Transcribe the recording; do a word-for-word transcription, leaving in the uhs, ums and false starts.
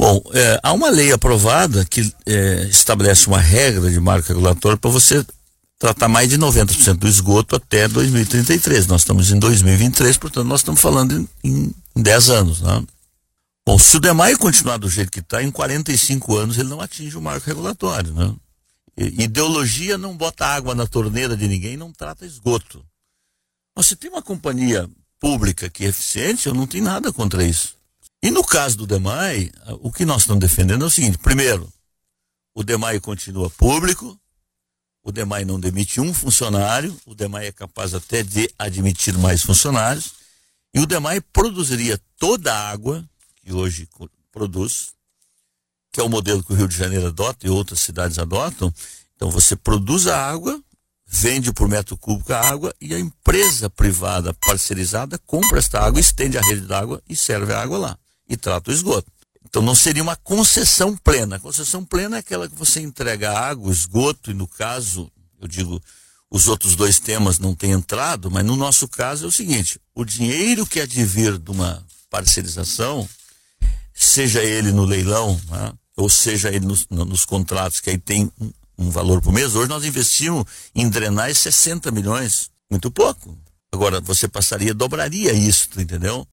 Bom, é, há uma lei aprovada que é, estabelece uma regra de marco regulatório para você tratar mais de noventa por cento do esgoto até dois mil e trinta e três. Nós estamos em dois mil e vinte e três, portanto nós estamos falando em, em, em dez anos, né? Bom, se o DEMAI continuar do jeito que está, em quarenta e cinco anos ele não atinge o marco regulatório, né? E, ideologia não bota água na torneira de ninguém, não trata esgoto. Mas se tem uma companhia pública que é eficiente, eu não tenho nada contra isso. E no caso do DEMAI, o que nós estamos defendendo é o seguinte: primeiro, o DEMAI continua público, o DEMAI não demite um funcionário, o DEMAI é capaz até de admitir mais funcionários, e o DEMAI produziria toda a água que hoje produz, que é o modelo que o Rio de Janeiro adota e outras cidades adotam. Então você produz a água, vende por metro cúbico a água e a empresa privada parcerizada compra esta água, estende a rede d'água e serve a água lá e trata o esgoto. Então não seria uma concessão plena. A concessão plena é aquela que você entrega a água, o esgoto, e no caso, eu digo, os outros dois temas não têm entrado, mas no nosso caso é o seguinte: o dinheiro que advir de uma parcerização, seja ele no leilão, né, ou seja ele nos, nos contratos, que aí tem um, um valor por mês. Hoje nós investimos em drenagem sessenta milhões, muito pouco. Agora você passaria, dobraria isso, entendeu?